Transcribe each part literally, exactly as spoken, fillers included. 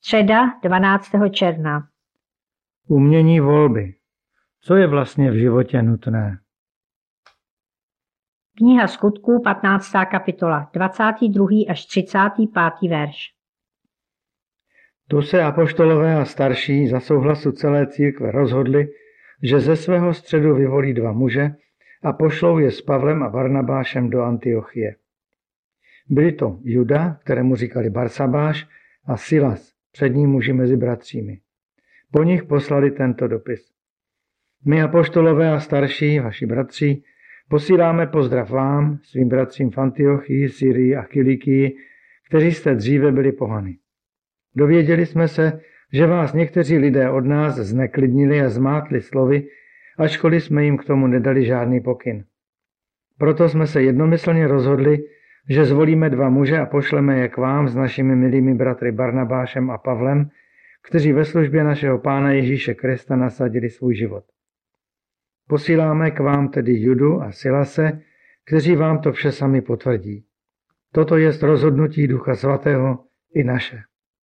Středa dvanáctého června. Umění volby. Co je vlastně v životě nutné? Kniha skutků, patnáctá kapitola, dvacátý druhý až třicátý pátý verš. Tu se apoštolové a starší za souhlasu celé církve rozhodli, že ze svého středu vyvolí dva muže a pošlou je s Pavlem a Barnabášem do Antiochie. Byli to Juda, kterému říkali Barsabáš, a Silas, přední muži mezi bratřími. Po nich poslali tento dopis. My apoštolové a starší, vaši bratři, posíláme pozdrav vám, svým bratřím v Antiochii, Syrii a Kilikii, kteří jste dříve byli pohany. Dověděli jsme se, že vás někteří lidé od nás zneklidnili a zmátli slovy, ačkoliv jsme jim k tomu nedali žádný pokyn. Proto jsme se jednomyslně rozhodli, že zvolíme dva muže a pošleme je k vám s našimi milými bratry Barnabášem a Pavlem, kteří ve službě našeho Pána Ježíše Krista nasadili svůj život. Posíláme k vám tedy Judu a Silase, kteří vám to vše sami potvrdí. Toto je rozhodnutí Ducha Svatého i naše.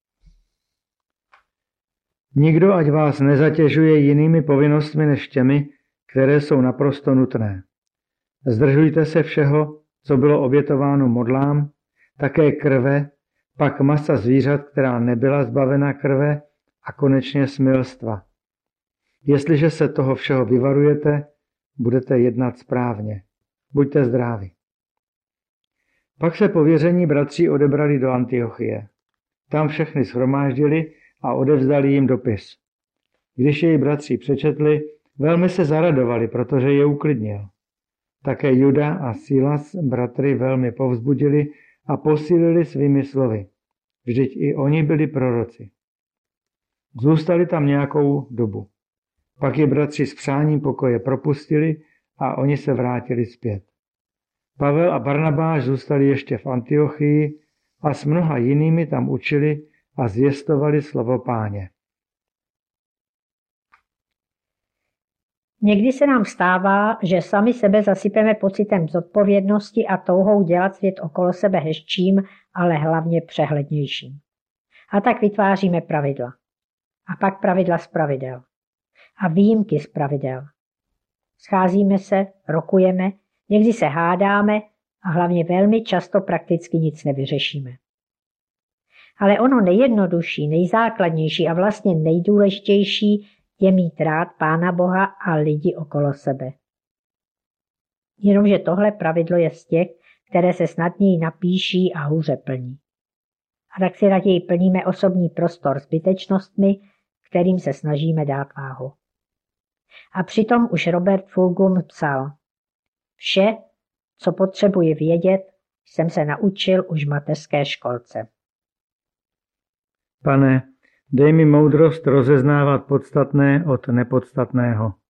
Nikdo ať vás nezatěžuje jinými povinnostmi než těmi, které jsou naprosto nutné. Zdržujte se všeho, co bylo obětováno modlám, také krve, pak masa zvířat, která nebyla zbavena krve, a konečně smilstva. Jestliže se toho všeho vyvarujete, budete jednat správně. Buďte zdraví. Pak se pověření bratří odebrali do Antiochie. Tam všechny shromáždili a odevzdali jim dopis. Když jej bratři přečetli, velmi se zaradovali, protože je uklidnil. Také Juda a Silas bratry velmi povzbudili a posílili svými slovy. Vždyť i oni byli proroci. Zůstali tam nějakou dobu. Pak je bratři s přáním pokoje propustili a oni se vrátili zpět. Pavel a Barnabáš zůstali ještě v Antiochii a s mnoha jinými tam učili a zvěstovali slovo Páně. Někdy se nám stává, že sami sebe zasypeme pocitem zodpovědnosti a touhou dělat svět okolo sebe hezčím, ale hlavně přehlednějším. A tak vytváříme pravidla. A pak pravidla z pravidel. A výjimky z pravidel. Scházíme se, rokujeme, někdy se hádáme a hlavně velmi často prakticky nic nevyřešíme. Ale ono nejjednodušší, nejzákladnější a vlastně nejdůležitější je mít rád Pána Boha a lidi okolo sebe. Jenomže tohle pravidlo je z těch, které se snadněji napíší a hůře plní. A tak si raději plníme osobní prostor zbytečnostmi, kterým se snažíme dát váhu. A přitom už Robert Fulghum psal: Vše, co potřebuji vědět, jsem se naučil už v mateřské školce. Pane, dej mi moudrost rozeznávat podstatné od nepodstatného.